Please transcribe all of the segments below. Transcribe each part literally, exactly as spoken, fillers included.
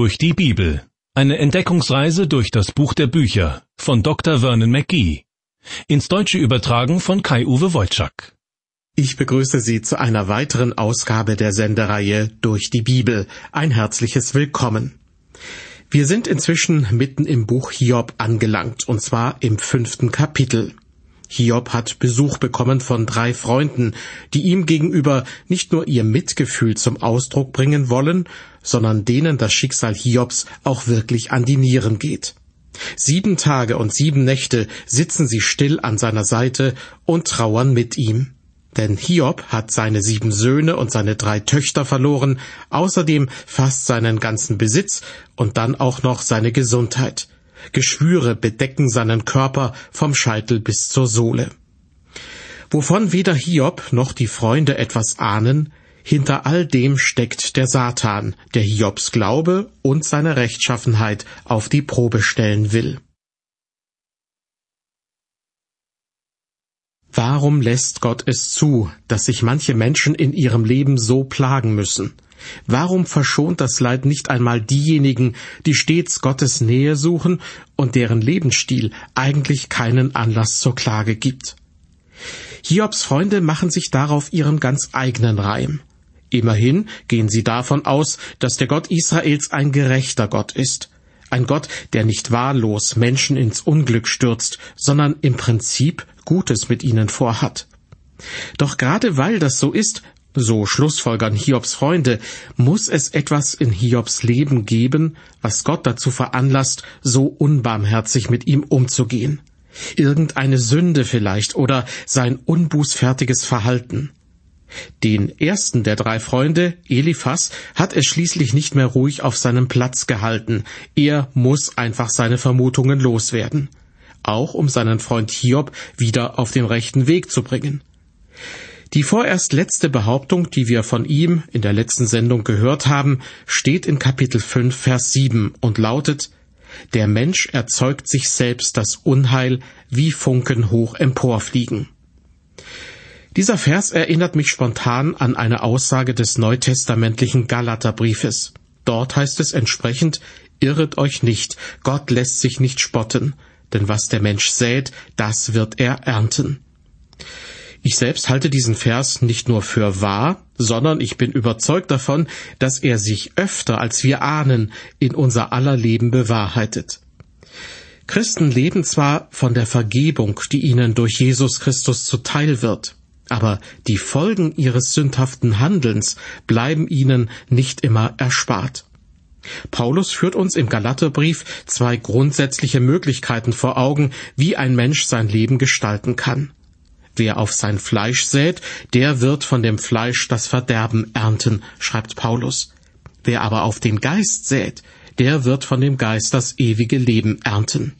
Durch die Bibel. Eine Entdeckungsreise durch das Buch der Bücher von Doktor Vernon McGee. Ins Deutsche übertragen von Kai-Uwe Wojczak. Ich begrüße Sie zu einer weiteren Ausgabe der Sendereihe Durch die Bibel. Ein herzliches Willkommen. Wir sind inzwischen mitten im Buch Hiob angelangt, und zwar im fünften Kapitel. Hiob hat Besuch bekommen von drei Freunden, die ihm gegenüber nicht nur ihr Mitgefühl zum Ausdruck bringen wollen, sondern denen das Schicksal Hiobs auch wirklich an die Nieren geht. Sieben Tage und sieben Nächte sitzen sie still an seiner Seite und trauern mit ihm. Denn Hiob hat seine sieben Söhne und seine drei Töchter verloren, außerdem fast seinen ganzen Besitz und dann auch noch seine Gesundheit. Geschwüre bedecken seinen Körper vom Scheitel bis zur Sohle. Wovon weder Hiob noch die Freunde etwas ahnen, hinter all dem steckt der Satan, der Hiobs Glaube und seine Rechtschaffenheit auf die Probe stellen will. Warum lässt Gott es zu, dass sich manche Menschen in ihrem Leben so plagen müssen? Warum verschont das Leid nicht einmal diejenigen, die stets Gottes Nähe suchen und deren Lebensstil eigentlich keinen Anlass zur Klage gibt? Hiobs Freunde machen sich darauf ihren ganz eigenen Reim. Immerhin gehen sie davon aus, dass der Gott Israels ein gerechter Gott ist. Ein Gott, der nicht wahllos Menschen ins Unglück stürzt, sondern im Prinzip Gutes mit ihnen vorhat. Doch gerade weil das so ist, so schlussfolgern Hiobs Freunde, muss es etwas in Hiobs Leben geben, was Gott dazu veranlasst, so unbarmherzig mit ihm umzugehen. Irgendeine Sünde vielleicht oder sein unbußfertiges Verhalten. Den ersten der drei Freunde, Eliphas, hat es schließlich nicht mehr ruhig auf seinem Platz gehalten. Er muss einfach seine Vermutungen loswerden. Auch um seinen Freund Hiob wieder auf den rechten Weg zu bringen. Die vorerst letzte Behauptung, die wir von ihm in der letzten Sendung gehört haben, steht in Kapitel fünf, Vers sieben und lautet: Der Mensch erzeugt sich selbst das Unheil, wie Funken hoch emporfliegen. Dieser Vers erinnert mich spontan an eine Aussage des neutestamentlichen Galaterbriefes. Dort heißt es entsprechend: Irret euch nicht, Gott lässt sich nicht spotten, denn was der Mensch sät, das wird er ernten. Ich selbst halte diesen Vers nicht nur für wahr, sondern ich bin überzeugt davon, dass er sich öfter, als wir ahnen, in unser aller Leben bewahrheitet. Christen leben zwar von der Vergebung, die ihnen durch Jesus Christus zuteil wird, aber die Folgen ihres sündhaften Handelns bleiben ihnen nicht immer erspart. Paulus führt uns im Galaterbrief zwei grundsätzliche Möglichkeiten vor Augen, wie ein Mensch sein Leben gestalten kann. Wer auf sein Fleisch sät, der wird von dem Fleisch das Verderben ernten, schreibt Paulus. Wer aber auf den Geist sät, der wird von dem Geist das ewige Leben ernten.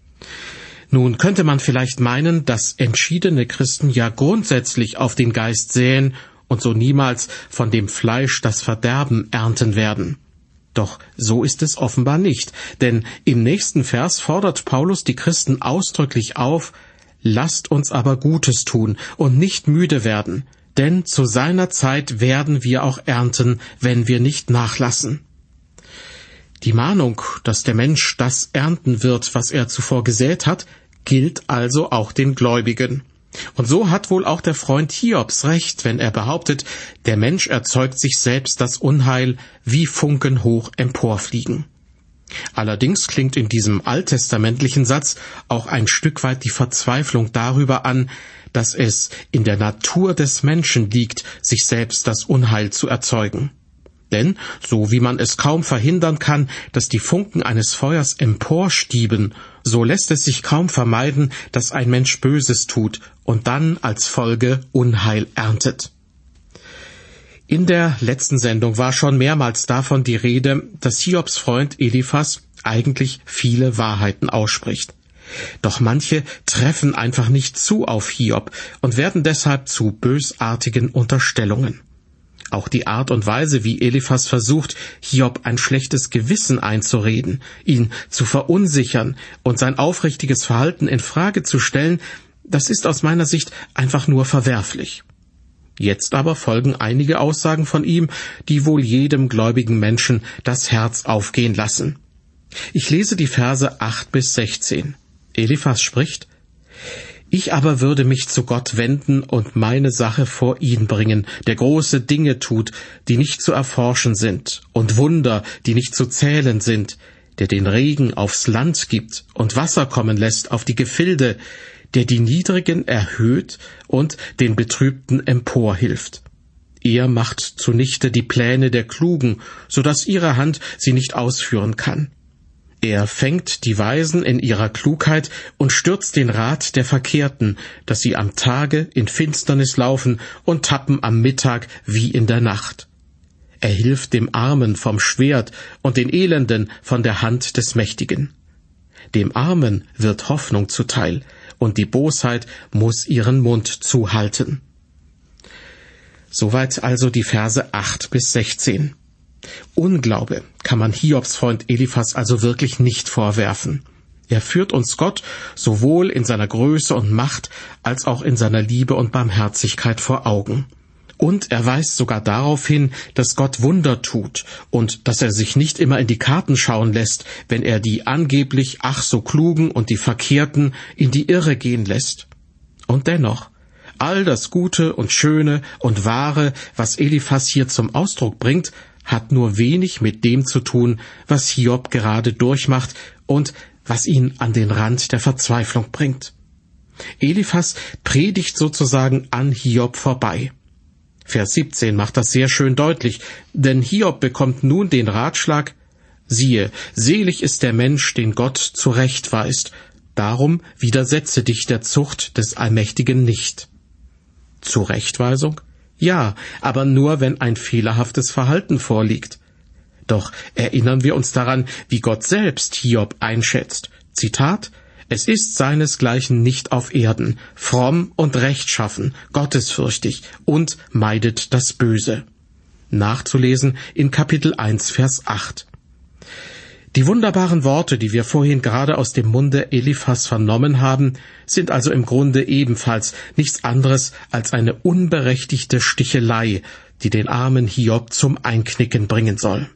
Nun könnte man vielleicht meinen, dass entschiedene Christen ja grundsätzlich auf den Geist säen und so niemals von dem Fleisch das Verderben ernten werden. Doch so ist es offenbar nicht, denn im nächsten Vers fordert Paulus die Christen ausdrücklich auf: Lasst uns aber Gutes tun und nicht müde werden, denn zu seiner Zeit werden wir auch ernten, wenn wir nicht nachlassen. Die Mahnung, dass der Mensch das ernten wird, was er zuvor gesät hat, gilt also auch den Gläubigen. Und so hat wohl auch der Freund Hiobs recht, wenn er behauptet, der Mensch erzeugt sich selbst das Unheil, wie Funken hoch emporfliegen. Allerdings klingt in diesem alttestamentlichen Satz auch ein Stück weit die Verzweiflung darüber an, dass es in der Natur des Menschen liegt, sich selbst das Unheil zu erzeugen. Denn, so wie man es kaum verhindern kann, dass die Funken eines Feuers emporstieben, so lässt es sich kaum vermeiden, dass ein Mensch Böses tut und dann als Folge Unheil erntet. In der letzten Sendung war schon mehrmals davon die Rede, dass Hiobs Freund Eliphas eigentlich viele Wahrheiten ausspricht. Doch manche treffen einfach nicht zu auf Hiob und werden deshalb zu bösartigen Unterstellungen. Auch die Art und Weise, wie Eliphas versucht, Hiob ein schlechtes Gewissen einzureden, ihn zu verunsichern und sein aufrichtiges Verhalten in Frage zu stellen, das ist aus meiner Sicht einfach nur verwerflich. Jetzt aber folgen einige Aussagen von ihm, die wohl jedem gläubigen Menschen das Herz aufgehen lassen. Ich lese die Verse acht bis sechzehn. Eliphas spricht: Ich aber würde mich zu Gott wenden und meine Sache vor ihn bringen, der große Dinge tut, die nicht zu erforschen sind, und Wunder, die nicht zu zählen sind, der den Regen aufs Land gibt und Wasser kommen lässt auf die Gefilde, der die Niedrigen erhöht und den Betrübten emporhilft. Er macht zunichte die Pläne der Klugen, so dass ihre Hand sie nicht ausführen kann. Er fängt die Weisen in ihrer Klugheit und stürzt den Rat der Verkehrten, dass sie am Tage in Finsternis laufen und tappen am Mittag wie in der Nacht. Er hilft dem Armen vom Schwert und den Elenden von der Hand des Mächtigen. Dem Armen wird Hoffnung zuteil, und die Bosheit muss ihren Mund zuhalten. Soweit also die Verse acht bis sechzehn. Unglaube kann man Hiobs Freund Eliphas also wirklich nicht vorwerfen. Er führt uns Gott sowohl in seiner Größe und Macht als auch in seiner Liebe und Barmherzigkeit vor Augen. Und er weist sogar darauf hin, dass Gott Wunder tut und dass er sich nicht immer in die Karten schauen lässt, wenn er die angeblich ach so Klugen und die Verkehrten in die Irre gehen lässt. Und dennoch, all das Gute und Schöne und Wahre, was Eliphas hier zum Ausdruck bringt, hat nur wenig mit dem zu tun, was Hiob gerade durchmacht und was ihn an den Rand der Verzweiflung bringt. Eliphas predigt sozusagen an Hiob vorbei. Vers siebzehn macht das sehr schön deutlich, denn Hiob bekommt nun den Ratschlag: Siehe, selig ist der Mensch, den Gott zurechtweist, darum widersetze dich der Zucht des Allmächtigen nicht. Zurechtweisung? Ja, aber nur, wenn ein fehlerhaftes Verhalten vorliegt. Doch erinnern wir uns daran, wie Gott selbst Hiob einschätzt. Zitat: Es ist seinesgleichen nicht auf Erden, fromm und rechtschaffen, gottesfürchtig und meidet das Böse. Nachzulesen in Kapitel eins, Vers acht. Die wunderbaren Worte, die wir vorhin gerade aus dem Munde Eliphas vernommen haben, sind also im Grunde ebenfalls nichts anderes als eine unberechtigte Stichelei, die den armen Hiob zum Einknicken bringen soll.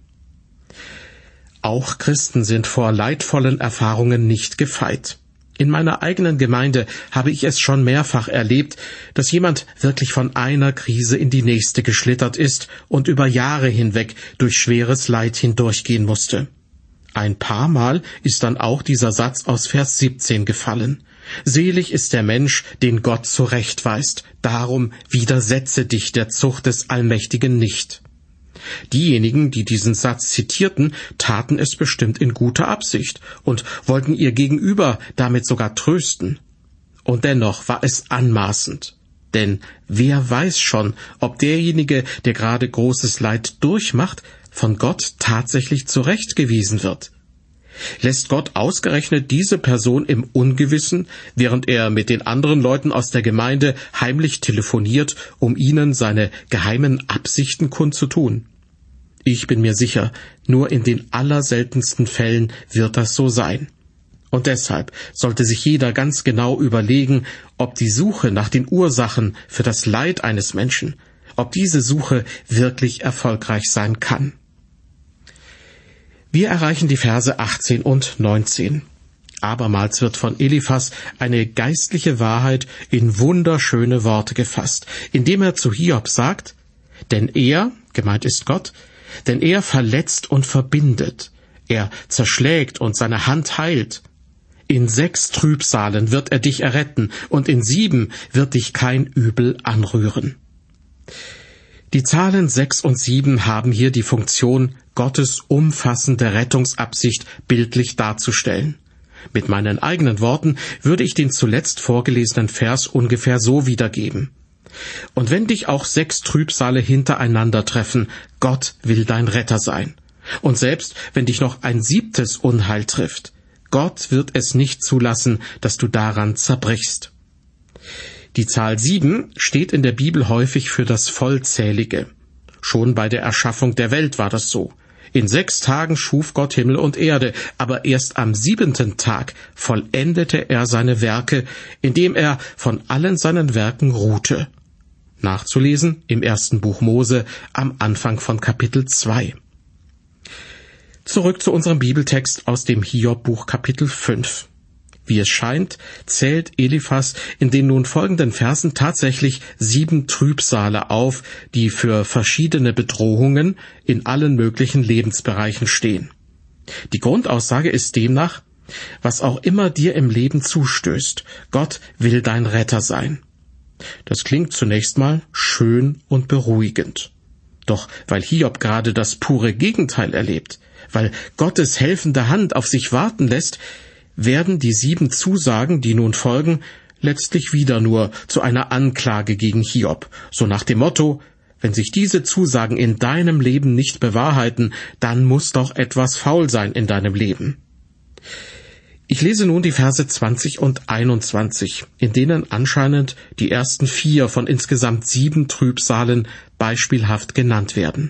Auch Christen sind vor leidvollen Erfahrungen nicht gefeit. In meiner eigenen Gemeinde habe ich es schon mehrfach erlebt, dass jemand wirklich von einer Krise in die nächste geschlittert ist und über Jahre hinweg durch schweres Leid hindurchgehen musste. Ein paar Mal ist dann auch dieser Satz aus Vers siebzehn gefallen. Selig ist der Mensch, den Gott zurechtweist, darum widersetze dich der Zucht des Allmächtigen nicht. Diejenigen, die diesen Satz zitierten, taten es bestimmt in guter Absicht und wollten ihr Gegenüber damit sogar trösten. Und dennoch war es anmaßend. Denn wer weiß schon, ob derjenige, der gerade großes Leid durchmacht, von Gott tatsächlich zurechtgewiesen wird? Lässt Gott ausgerechnet diese Person im Ungewissen, während er mit den anderen Leuten aus der Gemeinde heimlich telefoniert, um ihnen seine geheimen Absichten kundzutun? Ich bin mir sicher, nur in den allerseltensten Fällen wird das so sein. Und deshalb sollte sich jeder ganz genau überlegen, ob die Suche nach den Ursachen für das Leid eines Menschen, ob diese Suche wirklich erfolgreich sein kann. Wir erreichen die Verse achtzehn und neunzehn. Abermals wird von Eliphas eine geistliche Wahrheit in wunderschöne Worte gefasst, indem er zu Hiob sagt: Denn er, gemeint ist Gott, denn er verletzt und verbindet, er zerschlägt und seine Hand heilt. In sechs Trübsalen wird er dich erretten, und in sieben wird dich kein Übel anrühren. Die Zahlen sechs und sieben haben hier die Funktion, Gottes umfassende Rettungsabsicht bildlich darzustellen. Mit meinen eigenen Worten würde ich den zuletzt vorgelesenen Vers ungefähr so wiedergeben: Und wenn dich auch sechs Trübsale hintereinander treffen, Gott will dein Retter sein. Und selbst wenn dich noch ein siebtes Unheil trifft, Gott wird es nicht zulassen, dass du daran zerbrichst. Die Zahl sieben steht in der Bibel häufig für das Vollzählige. Schon bei der Erschaffung der Welt war das so. In sechs Tagen schuf Gott Himmel und Erde, aber erst am siebenten Tag vollendete er seine Werke, indem er von allen seinen Werken ruhte. Nachzulesen im ersten Buch Mose am Anfang von Kapitel zwei. Zurück zu unserem Bibeltext aus dem Hiob-Buch Kapitel fünf. Wie es scheint, zählt Eliphas in den nun folgenden Versen tatsächlich sieben Trübsale auf, die für verschiedene Bedrohungen in allen möglichen Lebensbereichen stehen. Die Grundaussage ist demnach: Was auch immer dir im Leben zustößt, Gott will dein Retter sein. Das klingt zunächst mal schön und beruhigend. Doch weil Hiob gerade das pure Gegenteil erlebt, weil Gottes helfende Hand auf sich warten lässt, werden die sieben Zusagen, die nun folgen, letztlich wieder nur zu einer Anklage gegen Hiob, so nach dem Motto: Wenn sich diese Zusagen in deinem Leben nicht bewahrheiten, dann muss doch etwas faul sein in deinem Leben. Ich lese nun die Verse zwanzig und einundzwanzig, in denen anscheinend die ersten vier von insgesamt sieben Trübsalen beispielhaft genannt werden.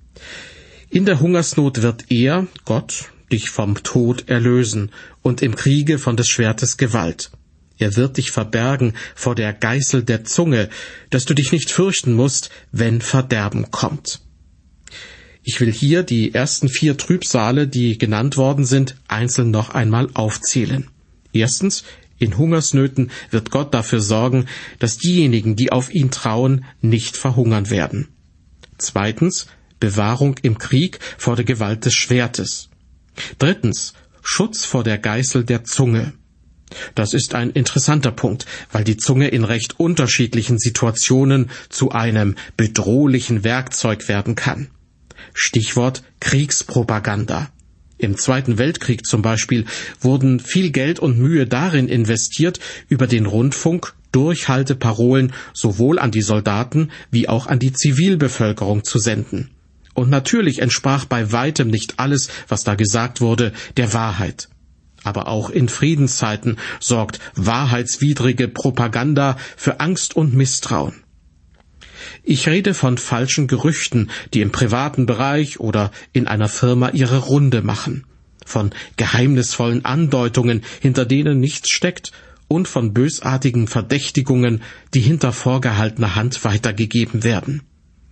In der Hungersnot wird er, Gott, dich vom Tod erlösen und im Kriege von des Schwertes Gewalt. Er wird dich verbergen vor der Geißel der Zunge, dass du dich nicht fürchten musst, wenn Verderben kommt. Ich will hier die ersten vier Trübsale, die genannt worden sind, einzeln noch einmal aufzählen. Erstens, in Hungersnöten wird Gott dafür sorgen, dass diejenigen, die auf ihn trauen, nicht verhungern werden. Zweitens, Bewahrung im Krieg vor der Gewalt des Schwertes. Drittens, Schutz vor der Geißel der Zunge. Das ist ein interessanter Punkt, weil die Zunge in recht unterschiedlichen Situationen zu einem bedrohlichen Werkzeug werden kann. Stichwort Kriegspropaganda. Im Zweiten Weltkrieg zum Beispiel wurden viel Geld und Mühe darin investiert, über den Rundfunk Durchhalteparolen sowohl an die Soldaten wie auch an die Zivilbevölkerung zu senden. Und natürlich entsprach bei weitem nicht alles, was da gesagt wurde, der Wahrheit. Aber auch in Friedenszeiten sorgt wahrheitswidrige Propaganda für Angst und Misstrauen. Ich rede von falschen Gerüchten, die im privaten Bereich oder in einer Firma ihre Runde machen, von geheimnisvollen Andeutungen, hinter denen nichts steckt, und von bösartigen Verdächtigungen, die hinter vorgehaltener Hand weitergegeben werden.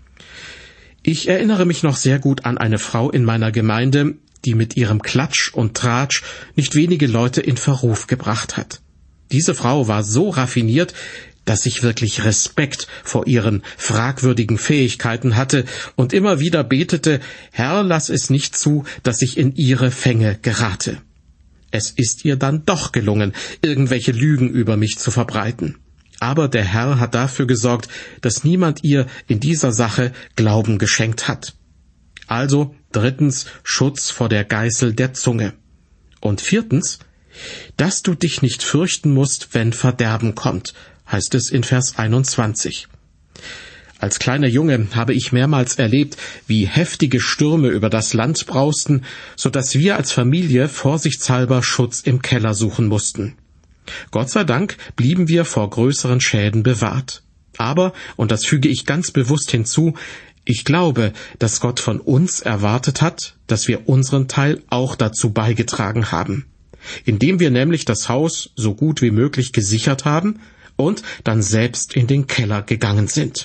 Ich erinnere mich noch sehr gut an eine Frau in meiner Gemeinde, die mit ihrem Klatsch und Tratsch nicht wenige Leute in Verruf gebracht hat. Diese Frau war so raffiniert, dass ich wirklich Respekt vor ihren fragwürdigen Fähigkeiten hatte und immer wieder betete: Herr, lass es nicht zu, dass ich in ihre Fänge gerate. Es ist ihr dann doch gelungen, irgendwelche Lügen über mich zu verbreiten. Aber der Herr hat dafür gesorgt, dass niemand ihr in dieser Sache Glauben geschenkt hat. Also drittens, Schutz vor der Geißel der Zunge. Und viertens, dass du dich nicht fürchten musst, wenn Verderben kommt, heißt es in Vers einundzwanzig. Als kleiner Junge habe ich mehrmals erlebt, wie heftige Stürme über das Land brausten, so dass wir als Familie vorsichtshalber Schutz im Keller suchen mussten. Gott sei Dank blieben wir vor größeren Schäden bewahrt. Aber, und das füge ich ganz bewusst hinzu, ich glaube, dass Gott von uns erwartet hat, dass wir unseren Teil auch dazu beigetragen haben, indem wir nämlich das Haus so gut wie möglich gesichert haben und dann selbst in den Keller gegangen sind.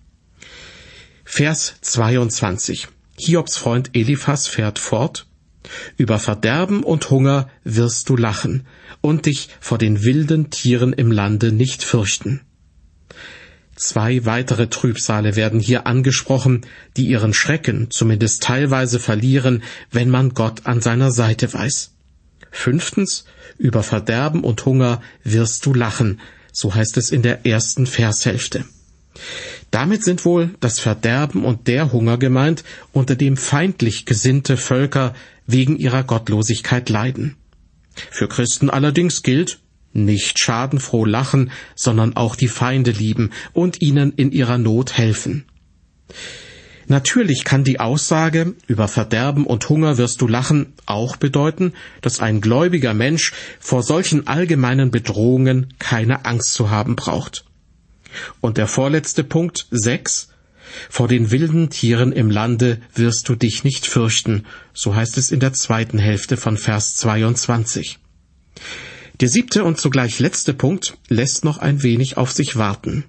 Vers zweiundzwanzig. Hiobs Freund Eliphas fährt fort: Über Verderben und Hunger wirst du lachen und dich vor den wilden Tieren im Lande nicht fürchten. Zwei weitere Trübsale werden hier angesprochen, die ihren Schrecken zumindest teilweise verlieren, wenn man Gott an seiner Seite weiß. Fünftens, über Verderben und Hunger wirst du lachen, so heißt es in der ersten Vershälfte. Damit sind wohl das Verderben und der Hunger gemeint, unter dem feindlich gesinnte Völker wegen ihrer Gottlosigkeit leiden. Für Christen allerdings gilt: Nicht schadenfroh lachen, sondern auch die Feinde lieben und ihnen in ihrer Not helfen. Natürlich kann die Aussage, über Verderben und Hunger wirst du lachen, auch bedeuten, dass ein gläubiger Mensch vor solchen allgemeinen Bedrohungen keine Angst zu haben braucht. Und der vorletzte Punkt, sechs, vor den wilden Tieren im Lande wirst du dich nicht fürchten, so heißt es in der zweiten Hälfte von Vers zweiundzwanzig. Der siebte und zugleich letzte Punkt lässt noch ein wenig auf sich warten.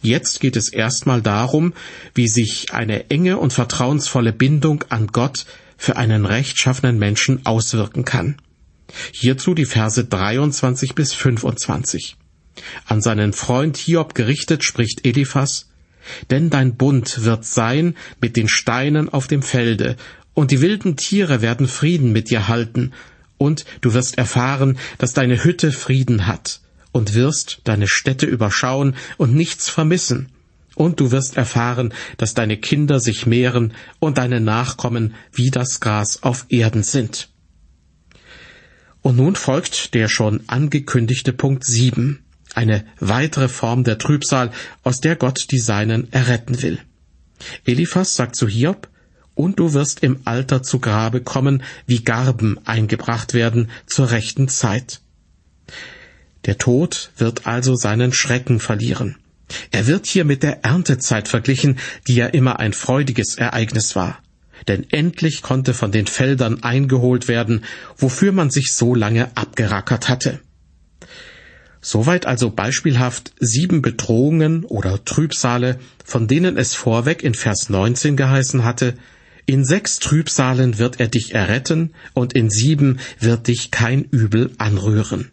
Jetzt geht es erstmal darum, wie sich eine enge und vertrauensvolle Bindung an Gott für einen rechtschaffenen Menschen auswirken kann. Hierzu die Verse dreiundzwanzig bis fünfundzwanzig. An seinen Freund Hiob gerichtet spricht Eliphas: Denn dein Bund wird sein mit den Steinen auf dem Felde, und die wilden Tiere werden Frieden mit dir halten, und du wirst erfahren, dass deine Hütte Frieden hat, und wirst deine Städte überschauen und nichts vermissen. Und du wirst erfahren, dass deine Kinder sich mehren und deine Nachkommen wie das Gras auf Erden sind. Und nun folgt der schon angekündigte Punkt sieben, eine weitere Form der Trübsal, aus der Gott die Seinen erretten will. Eliphas sagt zu Hiob: Und du wirst im Alter zu Grabe kommen, wie Garben eingebracht werden zur rechten Zeit. Der Tod wird also seinen Schrecken verlieren. Er wird hier mit der Erntezeit verglichen, die ja immer ein freudiges Ereignis war. Denn endlich konnte von den Feldern eingeholt werden, wofür man sich so lange abgerackert hatte. Soweit also beispielhaft sieben Bedrohungen oder Trübsale, von denen es vorweg in Vers neunzehn geheißen hatte: In sechs Trübsalen wird er dich erretten, und in sieben wird dich kein Übel anrühren.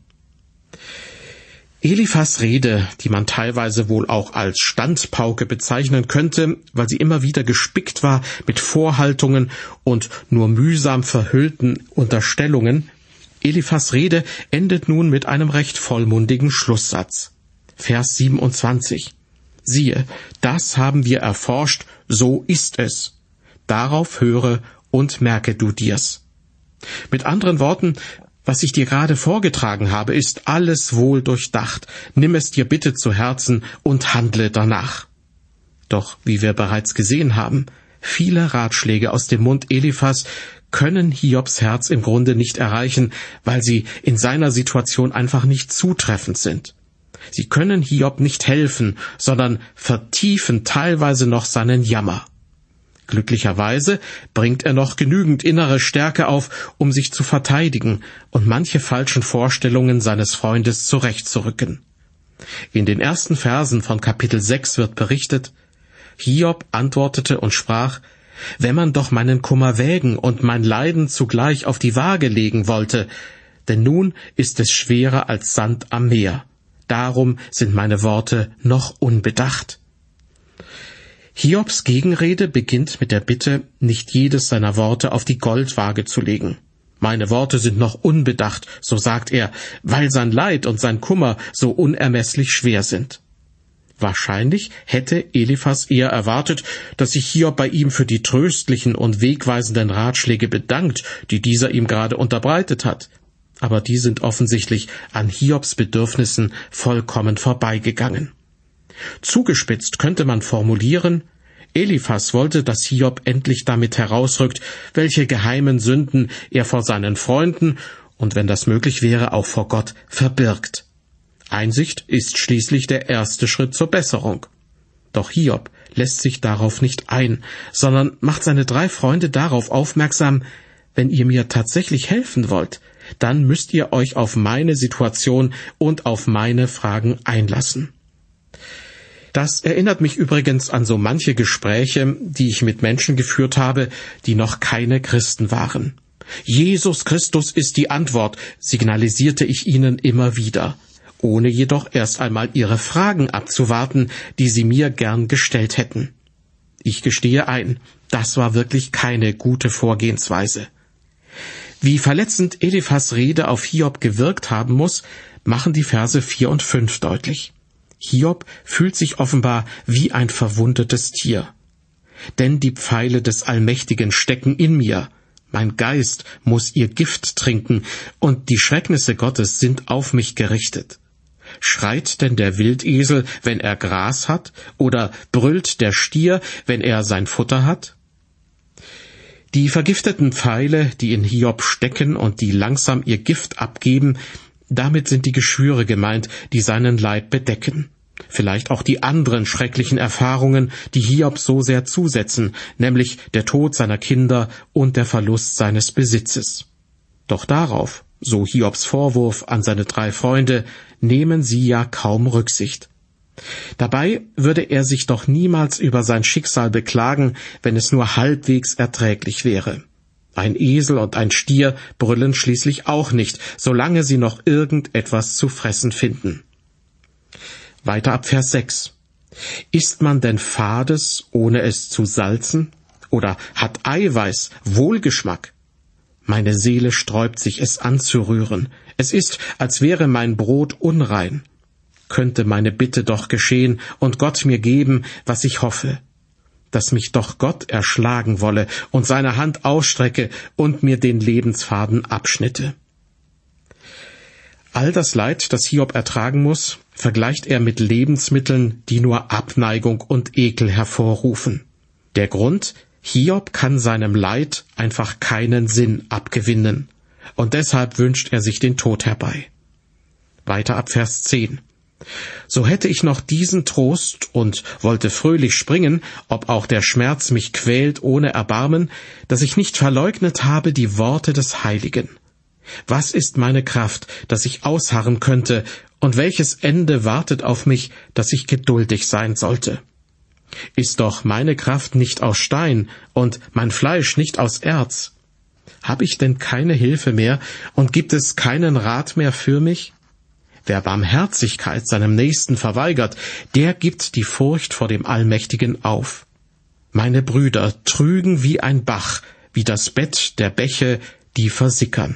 Eliphas Rede, die man teilweise wohl auch als Standpauke bezeichnen könnte, weil sie immer wieder gespickt war mit Vorhaltungen und nur mühsam verhüllten Unterstellungen, Eliphas Rede endet nun mit einem recht vollmundigen Schlusssatz. Vers siebenundzwanzig. Siehe, das haben wir erforscht, so ist es. Darauf höre und merke du dir's. Mit anderen Worten, was ich dir gerade vorgetragen habe, ist alles wohl durchdacht. Nimm es dir bitte zu Herzen und handle danach. Doch, wie wir bereits gesehen haben, viele Ratschläge aus dem Mund Eliphas können Hiobs Herz im Grunde nicht erreichen, weil sie in seiner Situation einfach nicht zutreffend sind. Sie können Hiob nicht helfen, sondern vertiefen teilweise noch seinen Jammer. Glücklicherweise bringt er noch genügend innere Stärke auf, um sich zu verteidigen und manche falschen Vorstellungen seines Freundes zurechtzurücken. In den ersten Versen von Kapitel sechs wird berichtet: Hiob antwortete und sprach: Wenn man doch meinen Kummer wägen und mein Leiden zugleich auf die Waage legen wollte, denn nun ist es schwerer als Sand am Meer. Darum sind meine Worte noch unbedacht. Hiobs Gegenrede beginnt mit der Bitte, nicht jedes seiner Worte auf die Goldwaage zu legen. Meine Worte sind noch unbedacht, so sagt er, weil sein Leid und sein Kummer so unermesslich schwer sind. Wahrscheinlich hätte Eliphas eher erwartet, dass sich Hiob bei ihm für die tröstlichen und wegweisenden Ratschläge bedankt, die dieser ihm gerade unterbreitet hat. Aber die sind offensichtlich an Hiobs Bedürfnissen vollkommen vorbeigegangen. Zugespitzt könnte man formulieren: Eliphas wollte, dass Hiob endlich damit herausrückt, welche geheimen Sünden er vor seinen Freunden und, wenn das möglich wäre, auch vor Gott verbirgt. Einsicht ist schließlich der erste Schritt zur Besserung. Doch Hiob lässt sich darauf nicht ein, sondern macht seine drei Freunde darauf aufmerksam: Wenn ihr mir tatsächlich helfen wollt, dann müsst ihr euch auf meine Situation und auf meine Fragen einlassen. Das erinnert mich übrigens an so manche Gespräche, die ich mit Menschen geführt habe, die noch keine Christen waren. Jesus Christus ist die Antwort, signalisierte ich ihnen immer wieder, ohne jedoch erst einmal ihre Fragen abzuwarten, die sie mir gern gestellt hätten. Ich gestehe ein, das war wirklich keine gute Vorgehensweise. Wie verletzend Eliphas Rede auf Hiob gewirkt haben muss, machen die Verse vier und fünf deutlich. Hiob fühlt sich offenbar wie ein verwundetes Tier. Denn die Pfeile des Allmächtigen stecken in mir. Mein Geist muss ihr Gift trinken, und die Schrecknisse Gottes sind auf mich gerichtet. Schreit denn der Wildesel, wenn er Gras hat, oder brüllt der Stier, wenn er sein Futter hat? Die vergifteten Pfeile, die in Hiob stecken und die langsam ihr Gift abgeben, damit sind die Geschwüre gemeint, die seinen Leib bedecken. Vielleicht auch die anderen schrecklichen Erfahrungen, die Hiob so sehr zusetzen, nämlich der Tod seiner Kinder und der Verlust seines Besitzes. Doch darauf, so Hiobs Vorwurf an seine drei Freunde, nehmen sie ja kaum Rücksicht. Dabei würde er sich doch niemals über sein Schicksal beklagen, wenn es nur halbwegs erträglich wäre. Ein Esel und ein Stier brüllen schließlich auch nicht, solange sie noch irgendetwas zu fressen finden. Weiter ab Vers sechs. Isst man denn Fades, ohne es zu salzen? Oder hat Eiweiß Wohlgeschmack? Meine Seele sträubt sich, es anzurühren. Es ist, als wäre mein Brot unrein. Könnte meine Bitte doch geschehen und Gott mir geben, was ich hoffe. Dass mich doch Gott erschlagen wolle und seine Hand ausstrecke und mir den Lebensfaden abschnitte. All das Leid, das Hiob ertragen muss, vergleicht er mit Lebensmitteln, die nur Abneigung und Ekel hervorrufen. Der Grund: Hiob kann seinem Leid einfach keinen Sinn abgewinnen, und deshalb wünscht er sich den Tod herbei. Weiter ab Vers zehn. So hätte ich noch diesen Trost und wollte fröhlich springen, ob auch der Schmerz mich quält ohne Erbarmen, dass ich nicht verleugnet habe die Worte des Heiligen. Was ist meine Kraft, dass ich ausharren könnte, und welches Ende wartet auf mich, dass ich geduldig sein sollte? Ist doch meine Kraft nicht aus Stein und mein Fleisch nicht aus Erz? Hab ich denn keine Hilfe mehr und gibt es keinen Rat mehr für mich? Wer Barmherzigkeit seinem Nächsten verweigert, der gibt die Furcht vor dem Allmächtigen auf. Meine Brüder trügen wie ein Bach, wie das Bett der Bäche, die versickern.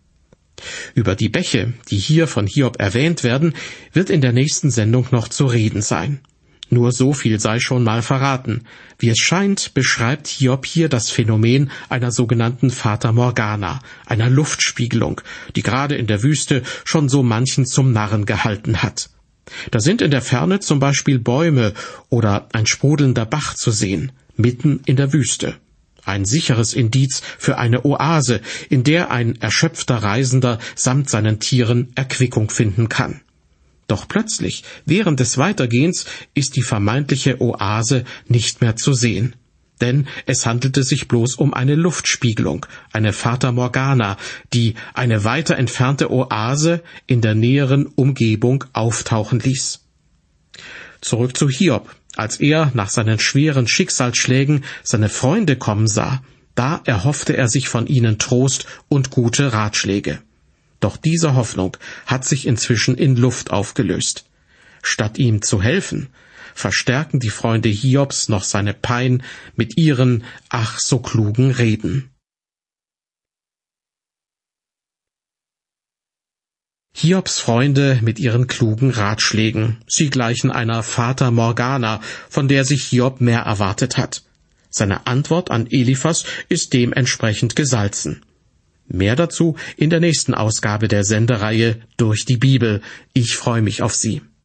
Über die Bäche, die hier von Hiob erwähnt werden, wird in der nächsten Sendung noch zu reden sein. Nur so viel sei schon mal verraten. Wie es scheint, beschreibt Hiob hier das Phänomen einer sogenannten Fata Morgana, einer Luftspiegelung, die gerade in der Wüste schon so manchen zum Narren gehalten hat. Da sind in der Ferne zum Beispiel Bäume oder ein sprudelnder Bach zu sehen, mitten in der Wüste. Ein sicheres Indiz für eine Oase, in der ein erschöpfter Reisender samt seinen Tieren Erquickung finden kann. Doch plötzlich, während des Weitergehens, ist die vermeintliche Oase nicht mehr zu sehen. Denn es handelte sich bloß um eine Luftspiegelung, eine Fata Morgana, die eine weiter entfernte Oase in der näheren Umgebung auftauchen ließ. Zurück zu Hiob. Als er nach seinen schweren Schicksalsschlägen seine Freunde kommen sah, da erhoffte er sich von ihnen Trost und gute Ratschläge. Doch diese Hoffnung hat sich inzwischen in Luft aufgelöst. Statt ihm zu helfen, verstärken die Freunde Hiobs noch seine Pein mit ihren ach so klugen Reden. Hiobs Freunde mit ihren klugen Ratschlägen, sie gleichen einer Fata Morgana, von der sich Hiob mehr erwartet hat. Seine Antwort an Eliphas ist dementsprechend gesalzen. Mehr dazu in der nächsten Ausgabe der Sendereihe Durch die Bibel. Ich freue mich auf Sie.